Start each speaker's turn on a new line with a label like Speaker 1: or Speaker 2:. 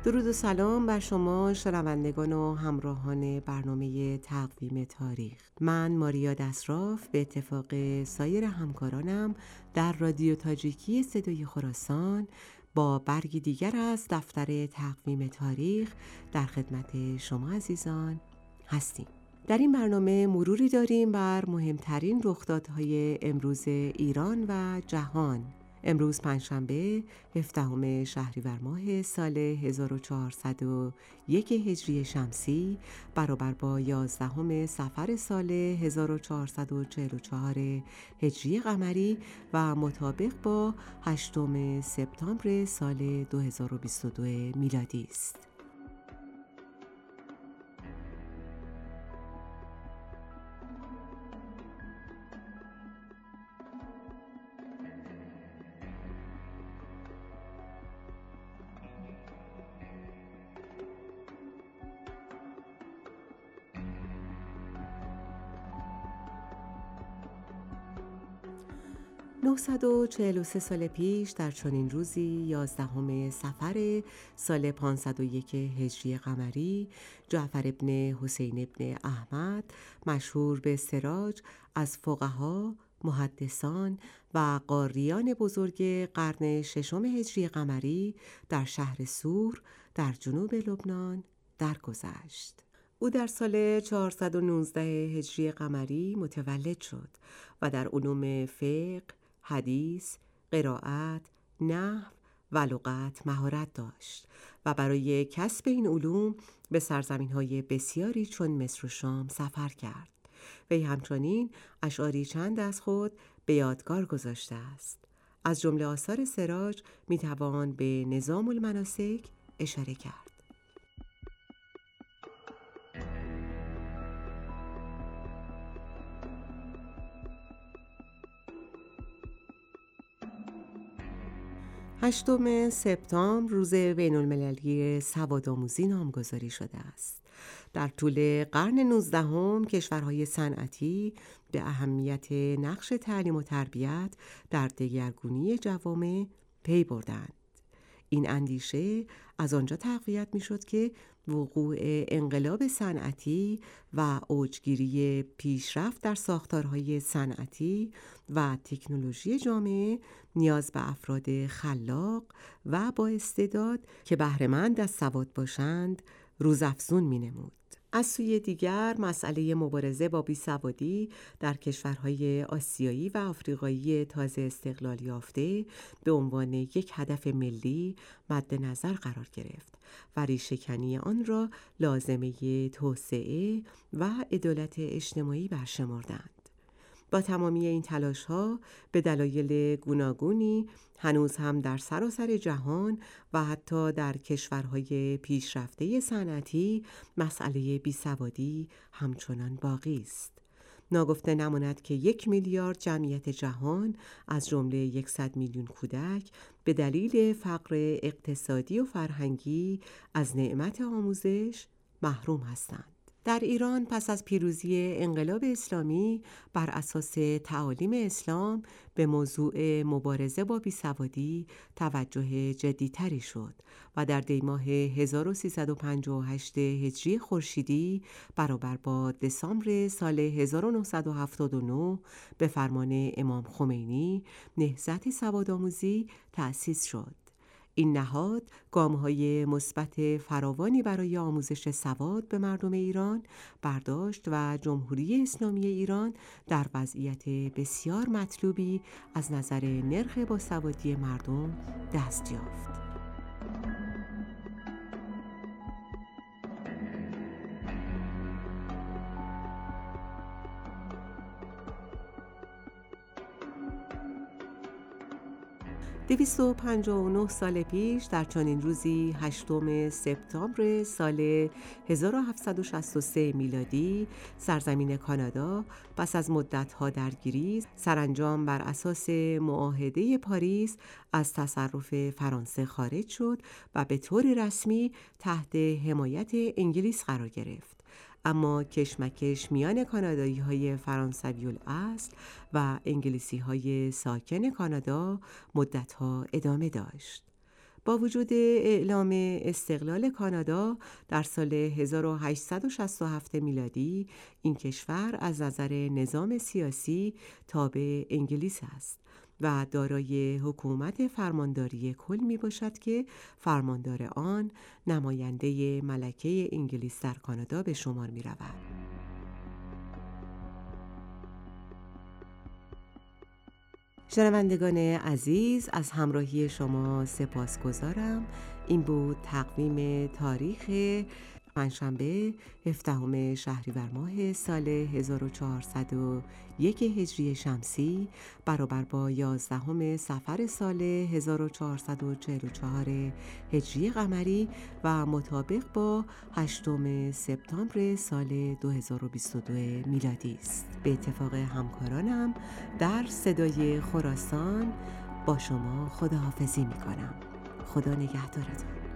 Speaker 1: درود و سلام بر شما شنوندگان و همراهان برنامه تقویم تاریخ. من ماریا دسراف به اتفاق سایر همکارانم در رادیو تاجیکی صدای خراسان با برگی دیگر از دفتر تقویم تاریخ در خدمت شما عزیزان هستیم. در این برنامه مروری داریم بر مهمترین رخدادهای امروز ایران و جهان. امروز پنجشنبه 17 شهریور ماه سال 1401 هجری شمسی برابر با 11 صفر سال 1444 هجری قمری و مطابق با 8 سپتامبر سال 2022 میلادی است. نهصد و 43 سال پیش در چنین روزی 11 صفر سال 501 هجری قمری جعفر ابن حسین ابن احمد مشهور به سراج از فقها، محدثان و قاریان بزرگ قرن ششم هجری قمری در شهر سور در جنوب لبنان درگذشت. او در سال 419 هجری قمری متولد شد و در علوم فقه، حدیث، قرائت، نحو و لغت مهارت داشت و برای کسب این علوم به سرزمین‌های بسیاری چون مصر و شام سفر کرد. وی همچنین اشعاری چند از خود به یادگار گذاشته است. از جمله آثار سراج میتوان به نظام المناسک اشاره کرد. هشتم سپتامبر روز بین المللی سوادآموزی نامگذاری شده است. در طول قرن 19 کشورهای صنعتی به اهمیت نقش تعلیم و تربیت در دگرگونی جوامع پی بردند. این اندیشه از آنجا تقویت می شد که وقوع انقلاب صنعتی و اوجگیری پیشرفت در ساختارهای صنعتی و تکنولوژی جامعه نیاز به افراد خلاق و با استعداد که بهره‌مند از سواد باشند روزافزون می نمود. از سوی دیگر مسئله مبارزه با بیسوادی در کشورهای آسیایی و آفریقایی تازه استقلال یافته به عنوان یک هدف ملی مد نظر قرار گرفت و ریشه‌کنی آن را لازمه توسعه و عدالت اجتماعی برشمردند. با تمامی این تلاش‌ها به دلایل گوناگونی هنوز هم در سراسر جهان و حتی در کشورهای پیشرفته صنعتی مسئله بیسوادی همچنان باقی است. ناگفته نماند که 1 میلیارد جمعیت جهان از جمله 100 میلیون کودک به دلیل فقر اقتصادی و فرهنگی از نعمت آموزش محروم هستند. در ایران پس از پیروزی انقلاب اسلامی بر اساس تعالیم اسلام به موضوع مبارزه با بیسوادی توجه جدی‌تری شد و در دی‌ماه 1358 هجری خورشیدی برابر با دسامبر سال 1979 به فرمان امام خمینی نهضت سوادآموزی تأسیس شد. این نهاد گام‌های مثبت فراوانی برای آموزش سواد به مردم ایران برداشت و جمهوری اسلامی ایران در وضعیت بسیار مطلوبی از نظر نرخ باسوادی مردم دست یافت. 259 سال پیش در چنین روزی 8 سپتامبر سال 1763 میلادی سرزمین کانادا پس از مدت‌ها درگیری سرانجام بر اساس معاهده پاریس از تصرف فرانسه خارج شد و به طور رسمی تحت حمایت انگلیس قرار گرفت. اما کشمکش میان کانادایی‌های فرانسوی الاصل و انگلیسی‌های ساکن کانادا مدت‌ها ادامه داشت. با وجود اعلام استقلال کانادا در سال 1867 میلادی، این کشور از نظر نظام سیاسی تابع انگلیس است و دارای حکومت فرمانداری کل می باشد که فرماندار آن نماینده ملکه انگلیس در کانادا به شمار می رود. شنوندگان عزیز، از همراهی شما سپاسگزارم. این بود تقویم تاریخ پنجشنبه 17 شهریور ماه سال 1401 هجری شمسی برابر با 11 صفر سال 1444 هجری قمری و مطابق با 8 سپتامبر سال 2022 میلادی است. به اتفاق همکارانم در صدای خراسان با شما خداحافظی می‌کنم. خدا نگهدارتون.